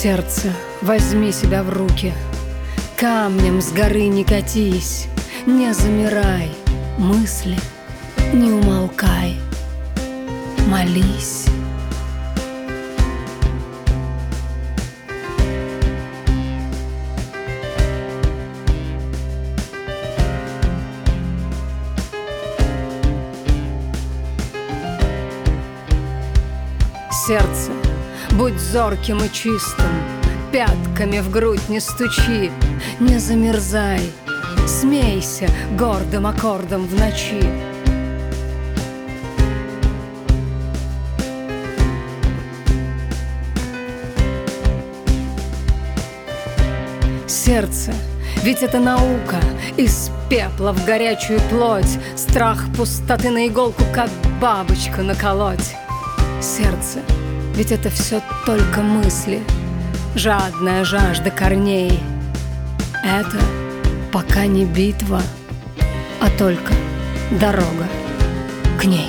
Сердце, возьми себя в руки, камнем с горы не катись, не замирай, мысли, не умолкай, молись. Сердце, будь зорким и чистым, пятками в грудь не стучи, не замерзай, смейся гордым аккордом в ночи. Сердце, ведь это наука, из пепла в горячую плоть, страх пустоты на иголку, как бабочку наколоть. Сердце, ведь это все только мысли, жадная жажда корней. Это пока не битва, а только дорога к ней.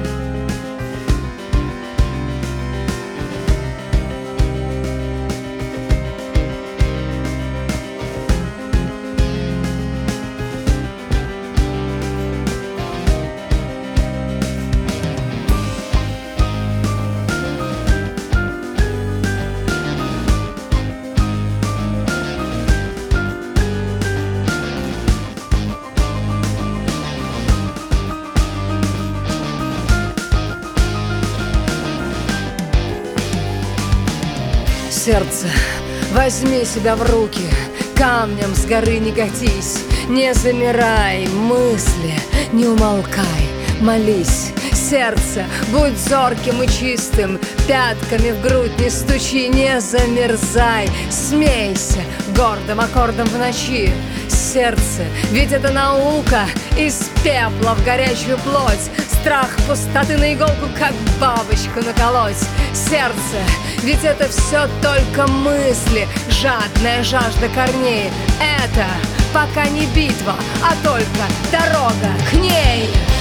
Сердце, возьми себя в руки, камнем с горы не катись, не замирай, мысли, не умолкай, молись. Сердце, будь зорким и чистым, пятками в грудь не стучи, не замерзай, смейся гордым аккордом в ночи. Сердце, ведь это наука, из пепла в горячую плоть, страх пустоты на иголку, как бабочку наколоть. Сердце, ведь это все только мысли, жадная жажда корней. Это пока не битва, а только дорога к ней.